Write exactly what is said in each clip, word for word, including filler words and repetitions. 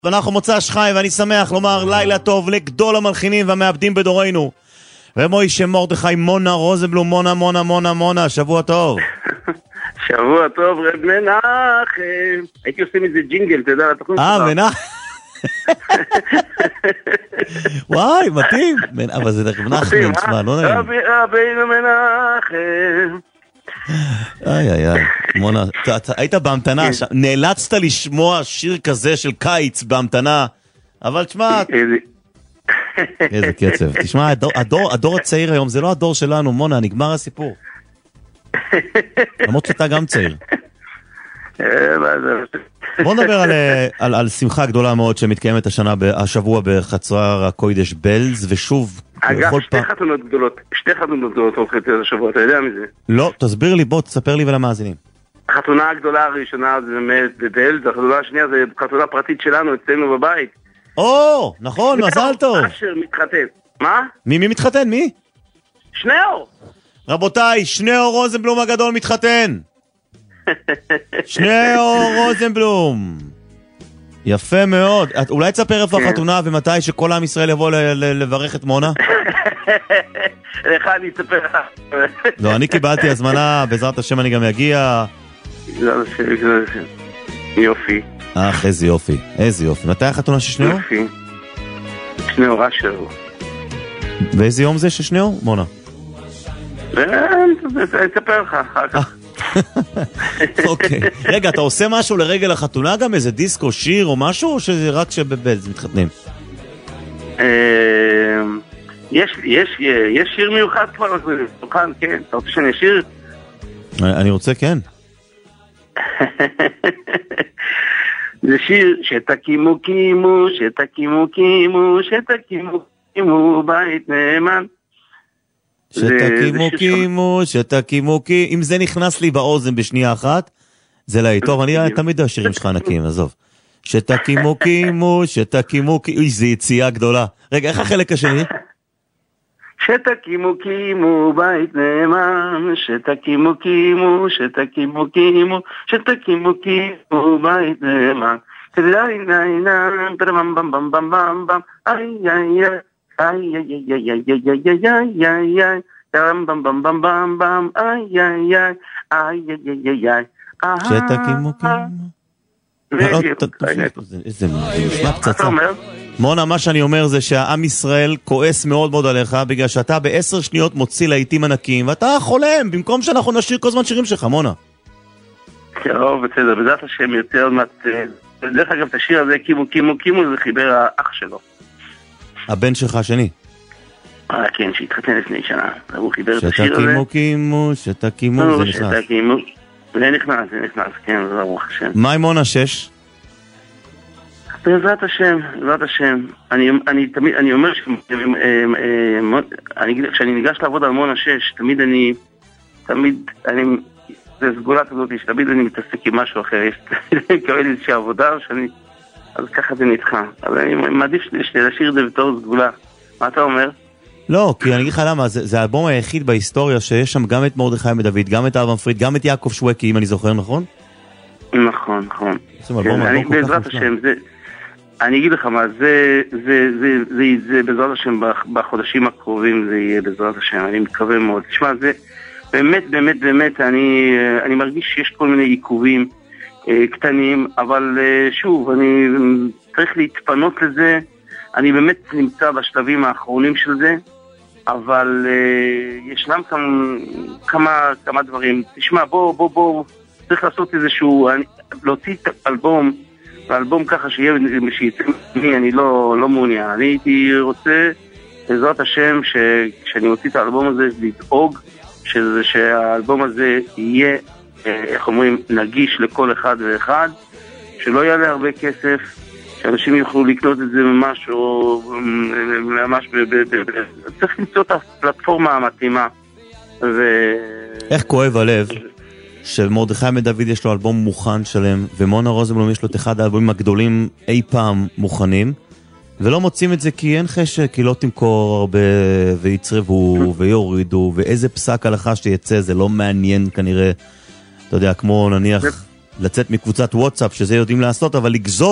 ואנחנו מוצא שחי, ואני שמח לומר לילה טוב לגדול המלחינים והמעבדים בדורנו. ומוישה מרדכי מונה רוזנבלום, מונה מונה מונה מונה, שבוע טוב. שבוע טוב, רב מנחם. הייתי עושה מזה ג'ינגל, אתה יודע, לתוכנית שלך. אה, מנחם. וואי, מתאים. אבל זה מנחם, תשמע, לא נעים. רבינו מנחם. איי איי איי, מונה, היית בהמתנה, נאלצת לשמוע שיר כזה של קיץ בהמתנה, אבל תשמע, איזה קצב, תשמע, הדור הצעיר היום זה לא הדור שלנו, מונה, נגמר הסיפור. למרות שאתה גם צעיר. בוא נדבר על שמחה גדולה מאוד שמתקיימת השבוע בחצר הקוידש בלז, ושוב, אגב, שתי חתונות גדולות, שתי חתונות גדולות הולכת השבוע, אתה יודע מזה? לא, תסביר לי, בוא, תספר לי ולמאזינים. החתונה הגדולה הראשונה זה באמת בבלז, החתונה השנייה זה חתונה פרטית שלנו, אצלנו בבית. או, נכון, מזל טוב. אשר מתחתן. מה? מי מי מתחתן? מי? שניאור. רבותיי, שניאור רוזנבלום הגדול מתחתן. שניאור רוזנבלום. יפה מאוד. אולי תספר איפה החתונה ומתי שכל עם ישראל יבוא לברך את מונה? לך אני אספר לך. לא, אני קיבלתי הזמנה, בעזרת השם אני גם אגיע. יופי. אך, איזה יופי, איזה יופי. מתי החתונה של שניאור? יופי. שניאור אשר. ואיזה יום זה של שניאור, מונה? אני אספר לך אחר כך. אוקיי. רגע, אתה עושה משהו לרגל החתונה גם? איזה דיסקו, שיר או משהו? או שזה רק שבבלז מתחתנים? יש שיר מיוחד כבר, כן. אתה רוצה שאני אשיר? אני רוצה, כן. זה שיר שתקימו קימו, שתקימו קימו, שתקימו קימו בית נאמן. שתקימו קימו, שתקימו קימו. אם זה נכנס לי באוזן בשנייה אחת, זה להיט. טוב, אני תמיד השירים שלך ענקים, עזוב. שתקימו קימו, שתקימו קימו. איזה יציאה גדולה. רגע, איך החלק השני? שתקימו קימו בית נאמן, שתקימו קימו, שתקימו קימו, שתקימו קימו בית נאמן. כדאי נאינן, פרמם במ במ במ במ במ, איי איי איי. איי איי איי איי איי איי איי איי איי טם בם בם בם בם בם איי איי איי איי איי איי איי שתקימו איזה נשמע פצצה. מונה, מה שאני אומר זה שהעם ישראל כועס מאוד מאוד עליך בגלל שאתה בעשר שניות מוציא להיטים ענקים ואתה חולם במקום שאנחנו נשאיר כל זמן שירים שלך, מונה. טוב, בסדר, בדעת השם יוצא עוד מעט. דרך אגב, את השיר הזה קימו קימו קימו זה חיבר האח שלו, הבן שלך השני. אה, כן, שהתחתן לפני שנה. הוא חיבר את השיר הזה. שתקימו קימו, שתקימו, זה נכנס. שתקימו, זה נכנס, זה נכנס, כן, זה ברוך השם. מה עם מונה שש? בעזרת השם, בעזרת השם. אני תמיד, אני אומר כשאני ניגש לעבוד על מונה שש, תמיד אני, תמיד, אני, זה סגולה כזאת, שתמיד אני מתעסק עם משהו אחר. יש מקבל איזושהי עבודה, שאני... אז ככה זה נדחה. אבל אני מעדיף להשאיר את זה בתור סגולה. מה אתה אומר? לא, כי אני אגיד לך למה, זה, זה האלבום היחיד בהיסטוריה שיש שם גם את מרדכי מדוד, גם את אברהם פריד, גם את יעקב שווקי, אם אני זוכר, נכון? נכון, נכון. זה אלבום, אלבום כל בעזרת השם, זה, אני אגיד לך מה, זה, זה, זה, זה, זה, זה בעזרת השם, בחודשים הקרובים זה יהיה בעזרת השם, אני מקווה מאוד. תשמע, זה באמת, באמת, באמת, אני, אני מרגיש שיש כל מיני עיכובים, קטנים, אבל שוב, אני צריך להתפנות לזה, אני באמת נמצא בשלבים האחרונים של זה, אבל ישנם כמה, כמה, כמה דברים. תשמע, בוא, בוא, בוא, צריך לעשות איזשהו, להוציא את האלבום, האלבום ככה שיהיה, שיצא מי, אני לא, לא מעוניין. אני הייתי רוצה, בעזרת השם, שכשאני מוציא את האלבום הזה, לדאוג שזה, שהאלבום הזה יהיה, איך אומרים, נגיש לכל אחד ואחד, שלא יעלה הרבה כסף, שאנשים יוכלו לקנות את זה ממש, או ממש, צריך למצוא את הפלטפורמה המתאימה. איך כואב הלב שמרדכי מדוד יש לו אלבום מוכן שלם, ומונה רוזנבלום יש לו את אחד האלבומים הגדולים אי פעם מוכנים, ולא מוצאים את זה כי אין חשק, כי לא תמכור הרבה, ויצרבו, ויורידו, ואיזה פסק הלכה שיצא, זה לא מעניין כנראה, אתה יודע, כמו נניח לצאת מקבוצת וואטסאפ, שזה יודעים לעשות, אבל לגזול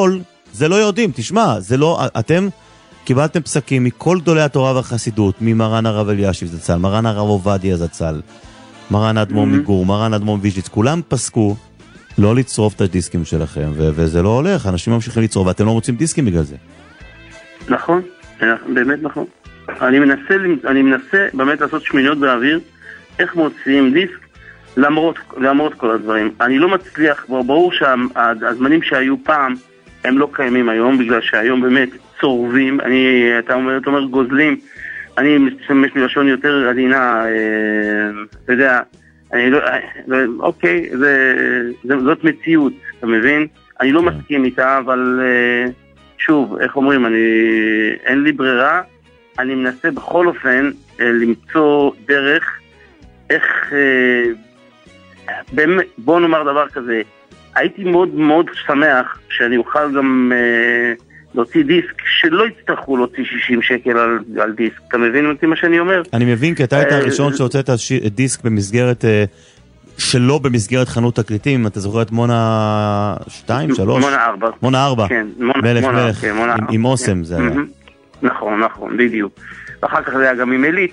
זה לא יודעים, תשמע, זה לא, אתם קיבלתם פסקים מכל גדולי התורה והחסידות, ממרן הרב אלישיב זצ"ל, מרן הרב עובדיה זצ"ל, מרן אדמו"ר מגור, מרן אדמו"ר מוויז'ניץ, כולם פסקו לא לצרוף את הדיסקים שלכם, ו- וזה לא הולך, אנשים ממשיכים לצרוף, ואתם לא רוצים דיסקים בגלל זה. נכון, באמת נכון. אני מנסה, אני מנסה באמת לעשות שמיניות באוויר, איך מוציאים דיסק, למרות, למרות כל הדברים. אני לא מצליח, ברור שהזמנים שהיו פעם, הם לא קיימים היום, בגלל שהיום באמת צורבים, אני, אתה אומר, אתה אומר גוזלים, אני משתמש מלשון יותר עדינה, אתה יודע, אני לא, אוקיי, זה, זה, זאת מציאות, אתה מבין? אני לא מסכים איתה, אבל שוב, איך אומרים, אני, אין לי ברירה, אני מנסה בכל אופן למצוא דרך, איך, באמת, בוא נאמר דבר כזה, הייתי מאוד מאוד שמח שאני אוכל גם להוציא דיסק, שלא יצטרכו להוציא שישים שקל על, על דיסק. אתה מבין אותי מה שאני אומר? אני מבין, כי אתה היית הראשון שהוצאת דיסק במסגרת, שלא במסגרת חנות תקליטים, אתה זוכר את מונה שתיים, שלוש? מונה ארבע. מונה ארבע. כן, מלך מלך, עם אוסם זה היה. נכון, נכון, בדיוק. ואחר כך זה היה גם עם אלית.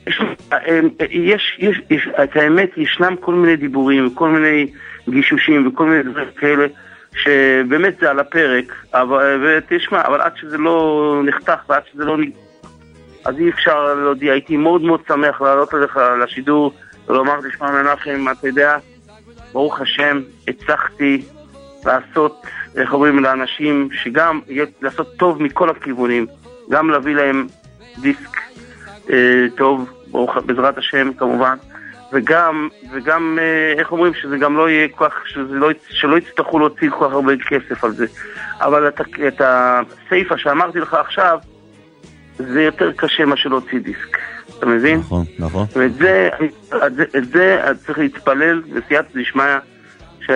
יש, יש, יש, את האמת, ישנם כל מיני דיבורים, כל מיני גישושים וכל מיני דברים כאלה, שבאמת זה על הפרק, אבל, ותשמע, אבל עד שזה לא נחתך ועד שזה לא נגמר, אז אי אפשר להודיע. הייתי מאוד מאוד שמח לעלות אליך לשידור ולומר, תשמע מנחם, אתה יודע, ברוך השם, הצלחתי לעשות, איך אומרים, לאנשים שגם לעשות טוב מכל הכיוונים, גם להביא להם דיסק אה, טוב, ברוך, בעזרת השם כמובן, וגם, וגם, איך אומרים, שזה גם לא יהיה כל כך, שזה לא, שלא יצטרכו להוציא כל כך הרבה כסף על זה. אבל את, את הסייפה שאמרתי לך עכשיו, זה יותר קשה מה שלהוציא דיסק. אתה מבין? נכון, נכון. ואת זה, את זה, את זה צריך להתפלל, בסייעתא דשמיא, ש...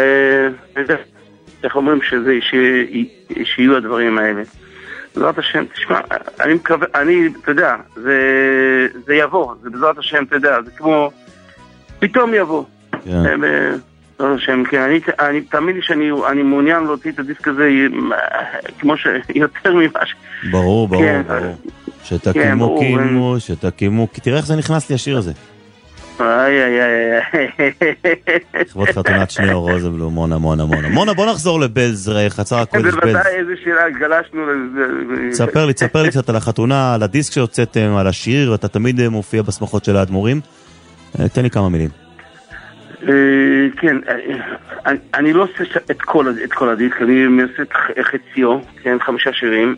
איך אומרים, שזה, ש... שיהיו הדברים האלה. בעזרת השם, תשמע, אני מקווה, אני, אתה יודע, זה, זה יבוא, זה בעזרת השם, אתה יודע, זה כמו... פתאום יבוא. אני תאמין לי שאני מעוניין להוציא את הדיסק הזה כמו שיותר ממה ש... ברור, ברור, ברור. שתקימו קימו, שתקימו... תראה איך זה נכנס לי השיר הזה. איי, איי, איי. לכבוד חתונת שני אור רוזנבלום, מונה, מונה, מונה. מונה, בוא נחזור לבלז, חצר הקודש בלז. בוודאי איזה שאלה, גלשנו לזה. תספר לי, תספר לי קצת על החתונה, על הדיסק שהוצאתם, על השיר, ואתה תמיד מופיע בשמחות של האדמו"רים. תן לי כמה מילים. כן, אני לא עושה את כל הדיסק, אני עושה את חציו, כן, חמישה שירים,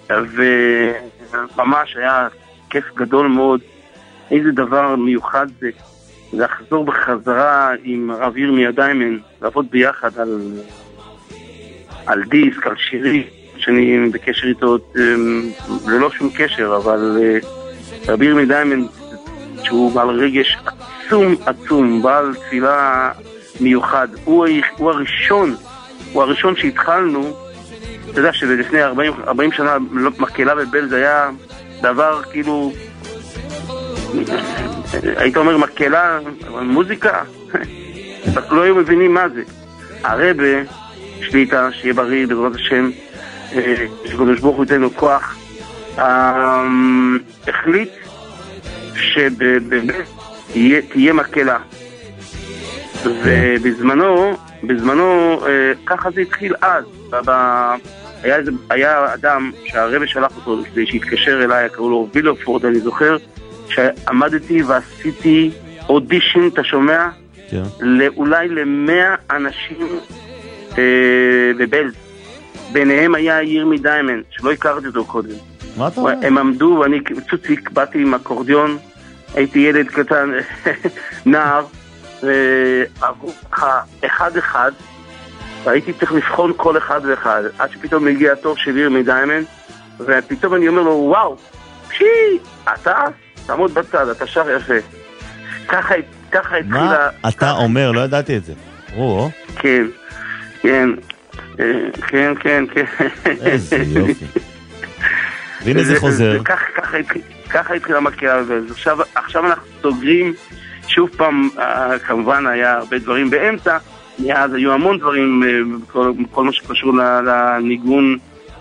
וממש היה כיף גדול מאוד. איזה דבר מיוחד זה לחזור בחזרה עם הרב ירמיה דיימן, לעבוד ביחד על, על דיסק, על שירים, שאני בקשר איתו, ללא שום קשר, אבל הרב ירמיה דיימן, שהוא בעל רגש עצום עצום, בעל תפילה מיוחד, הוא, הוא הראשון, הוא הראשון שהתחלנו, אתה יודע שלפני ארבעים, ארבעים שנה מקהלה בבל זה היה דבר כאילו, היית אומר מקהלה, מוזיקה, לא היו מבינים מה זה. הרבה, שליטה, שיהיה בריא בעזרת השם, שקדוש ברוך הוא ייתן לו כוח, החליט שבאמת תהיה מקהלה. ובזמנו, בזמנו, ככה זה התחיל אז. היה, היה אדם שהרבא שלח אותו כדי שהתקשר אליי, קראו לו וילרפורד, אני זוכר, שעמדתי ועשיתי אודישן, אתה שומע? כן. אולי למאה אנשים בבלז. ביניהם היה ירמי דיימן, שלא הכרתי אותו קודם. מה אתה אומר? הם עמדו ואני צוציק, באתי עם אקורדיון, הייתי ילד קטן, נער, ועברו אחד אחד, והייתי צריך לבחון כל אחד ואחד, עד שפתאום הגיע התור של ירמי דיימן, ופתאום אני אומר לו, וואו, פשי, אתה, תעמוד בצד, אתה שר יפה. ככה, ככה התחילה... מה אתה אומר? לא ידעתי את זה. או, כן, כן, כן, כן, כן. איזה יופי. והנה זה חוזר. ככה התחילה מקהלה בבלז. עכשיו אנחנו סוגרים, שוב פעם, כמובן היה הרבה דברים באמצע, אז היו המון דברים, כל מה שקשור לניגון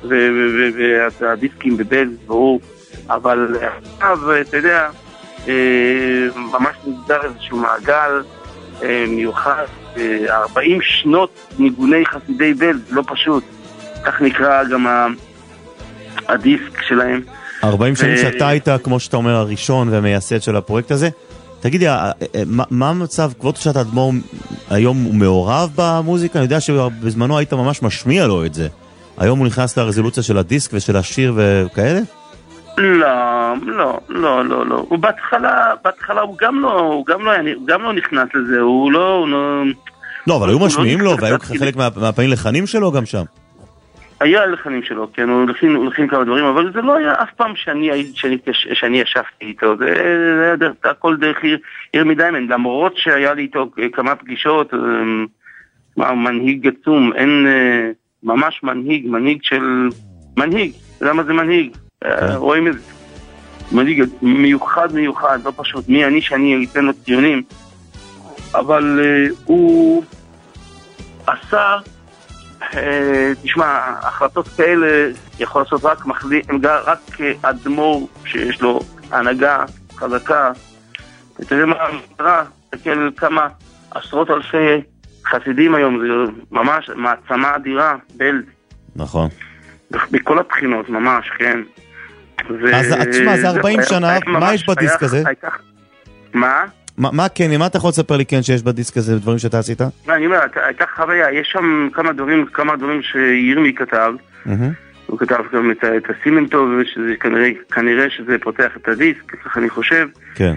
והדיסקים בבלז, ברור, אבל עכשיו, אתה יודע, ממש נגדר איזשהו מעגל מיוחד, ארבעים שנות ניגוני חסידי בלז, לא פשוט, כך נקרא גם הדיסק שלהם. ארבעים שנים שאתה היית, כמו שאתה אומר, הראשון והמייסד של הפרויקט הזה. תגידי, מה המצב, כבוד שעת האדמו"ר היום הוא מעורב במוזיקה? אני יודע שבזמנו היית ממש משמיע לו את זה. היום הוא נכנס לרזולוציה של הדיסק ושל השיר וכאלה? לא, לא, לא, לא, לא. הוא בהתחלה, בהתחלה הוא גם לא, הוא גם לא, הוא גם לא נכנס לזה, הוא לא, הוא לא... לא, אבל היו משמיעים לו, והיו חלק מהפעמים לחנים שלו גם שם. היה לחנים שלו, כן, הוא לכין כמה דברים, אבל זה לא היה אף פעם שאני ישבתי איתו, זה היה הכל דרך ירמי דיימן, למרות שהיה לי איתו כמה פגישות, מנהיג עצום, אין ממש מנהיג, מנהיג של... מנהיג, למה זה מנהיג? רואים את זה. מנהיג מיוחד מיוחד, לא פשוט, מי אני שאני אתן לו ציונים, אבל הוא עשה... תשמע, החלטות כאלה יכול לעשות רק מחליט, רק אדמו"ר שיש לו הנהגה חזקה. אתה יודע מה המטרה? תסתכל כמה עשרות אלפי חסידים היום, זה ממש מעצמה אדירה, בלז. נכון. בכל הבחינות, ממש, כן. אז תשמע, זה ארבעים שנה, מה יש בדיסק הזה? מה? מה כן, מה אתה יכול לספר לי כן שיש בדיסק הזה, דברים שאתה עשית? אני אומר, הייתה חוויה, יש שם כמה דברים, כמה דברים שירמי כתב, הוא כתב גם את הסימנטוב, כנראה שזה פותח את הדיסק, כך אני חושב. כן.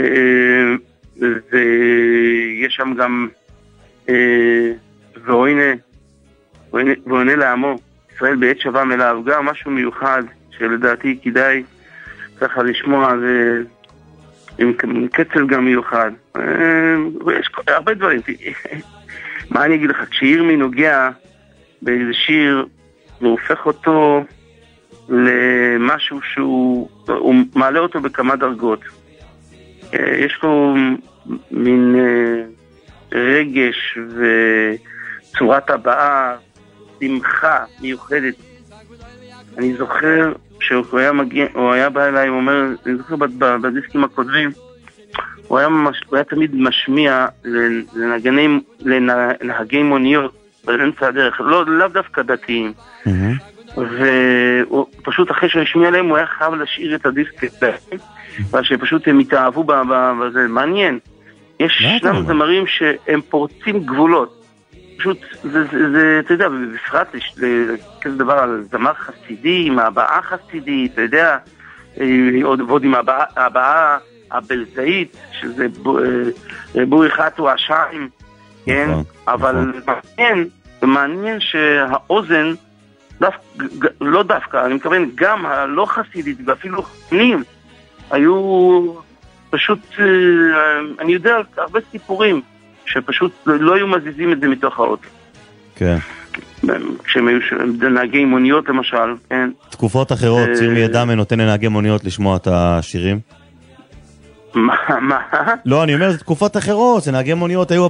ויש שם גם, ועונה לעמו, ישראל בעת שווה מלאב, גם משהו מיוחד, שלדעתי כדאי ככה לשמוע, זה... עם קצל גם מיוחד. יש הרבה דברים. מה אני אגיד לך? כשירמי נוגע באיזה שיר, הוא הופך אותו למשהו שהוא... הוא מעלה אותו בכמה דרגות. יש לו מין רגש וצורת הבאה, שמחה מיוחדת. אני זוכר שהוא היה מגיע, הוא היה בא אליי, הוא אומר, אני זוכר בדיסקים הקודמים, הוא היה, ממש, הוא היה תמיד משמיע לנגנים, לנהגי מוניות באמצע הדרך, לא, לאו דווקא דתיים. והוא פשוט אחרי שהוא השמיע להם, הוא היה חייב להשאיר את הדיסק אצלם, אבל שפשוט הם התאהבו בזה, מעניין. יש שנם זמרים שהם פורצים גבולות. פשוט, זה, זה, זה, אתה יודע, בפרט יש כזה דבר על זמר חסידי, עם הבאה חסידית, אתה יודע, ועוד עם הבאה הבלזאית, שזה בורי חתו השיים, כן? אבל מעניין, מעניין שהאוזן, לא דווקא, אני מכוון, גם הלא חסידית, ואפילו חנים, היו פשוט, אני יודע, הרבה סיפורים, שפשוט לא היו מזיזים את זה מתוך האוטו. כן. כשהם היו נהגי מוניות למשל, כן. תקופות אחרות, ירמי אדמה נותן לנהגי מוניות לשמוע את השירים? מה? מה? לא, אני אומר, זה תקופות אחרות, זה נהגי מוניות היו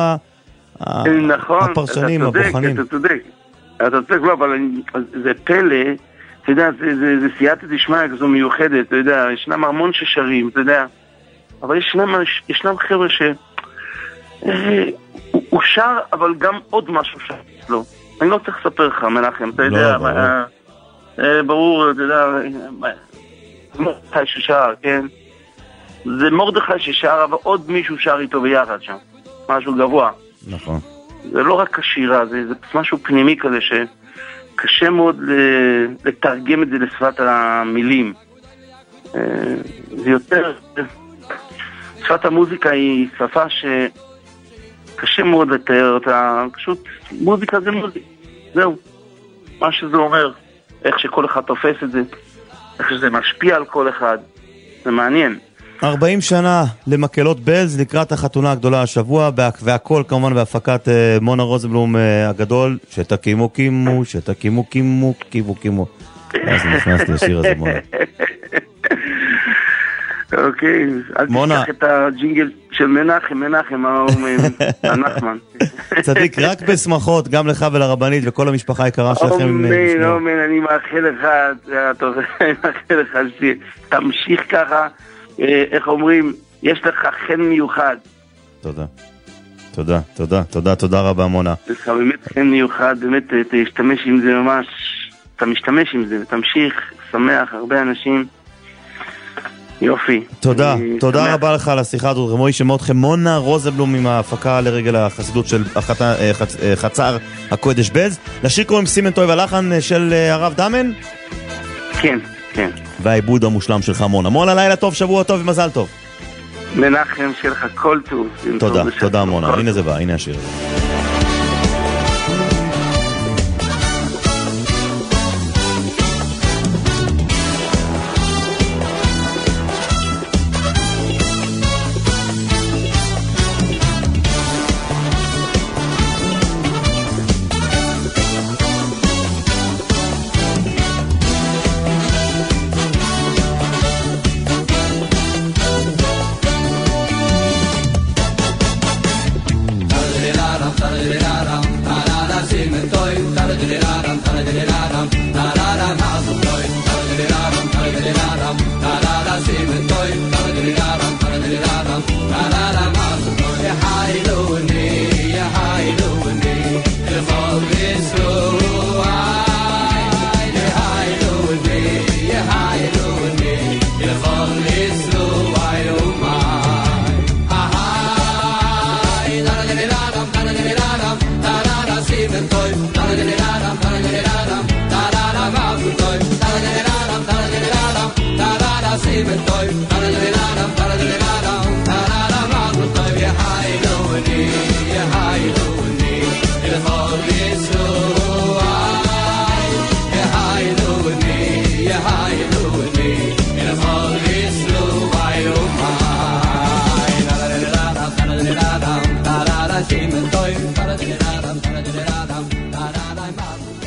הפרשנים, הבוחנים. אתה צודק, אתה צודק, לא, אבל זה פלא, אתה יודע, זה סייעתא דשמיא כזו מיוחדת, אתה יודע, ישנם המון ששרים, אתה יודע, אבל ישנם חבר'ה ש... הוא שר, אבל גם עוד משהו שר אצלו. אני לא צריך לספר לך, מנחם, אתה יודע, ברור, אתה יודע, מרדכי ששר, כן? זה מרדכי ששר, אבל עוד מישהו שר איתו ביחד שם. משהו גבוה. נכון. זה לא רק השירה, זה משהו פנימי כזה שקשה מאוד לתרגם את זה לשפת המילים. זה יותר... שפת המוזיקה היא שפה ש... קשה מאוד לתאר אותה, פשוט מוזיקה זה מוזיקה, זהו, מה שזה אומר, איך שכל אחד תופס את זה, איך שזה משפיע על כל אחד, זה מעניין. ארבעים שנה למקהלות בלז לקראת החתונה הגדולה השבוע, והכל כמובן בהפקת מונה רוזנבלום הגדול, שתקימו קימו, שתקימו קימו, קימו קימו. אז נכנסתי לשיר הזה, מונה. אוקיי, אל תשכח את הג'ינגל של מנחם, מנחם, הנחמן. צדיק, רק בשמחות, גם לך ולרבנית וכל המשפחה היקרה שלכם. אמן, אמן, אני מאחל לך, אני מאחל לך שתמשיך ככה, איך אומרים, יש לך חן מיוחד. תודה. תודה, תודה, תודה, תודה רבה מונה. לך באמת חן מיוחד, באמת תשתמש עם זה ממש, אתה משתמש עם זה, תמשיך, שמח, הרבה אנשים. יופי. תודה, תודה רבה לך על השיחה הזאת, רמוי, שמע אתכם מונה רוזנבלום עם ההפקה לרגל החסידות של חצר הקודש בז. לשיר קוראים סימן טוב הלחן של הרב דמן? כן, כן. והעיבוד המושלם שלך מונה. מונה, לילה טוב, שבוע טוב ומזל טוב. מנחם שלך כל טוב. תודה, תודה מונה, הנה זה בא, הנה השיר. Adam, Adam, Adam, Adam,